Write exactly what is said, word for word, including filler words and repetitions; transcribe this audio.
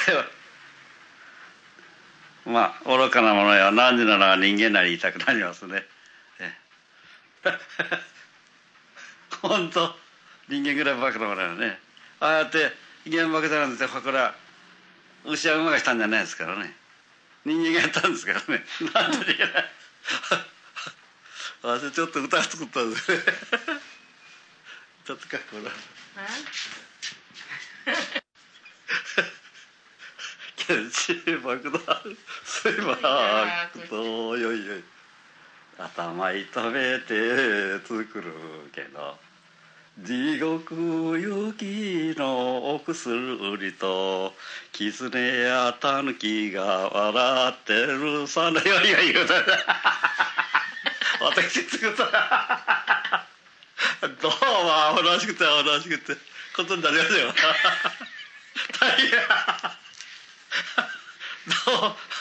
まあ愚かなものや何時なら人間なり言いたくなりますね。本当人間ぐらいバカなものやね。ああやって原爆じゃなくてこれは牛や馬がしたんじゃないですからね。人間がやったんですからね。なんでできない。私ちょっと歌作ったんですね。ちょっとかっこいいな。原子爆弾すばくとよいよい頭痛めて作るけど地獄行きのお薬と狐や狸が笑ってるさのよいよい言うた私作ったどうもアホらしくてアホらしくてことになりましたよ大変どう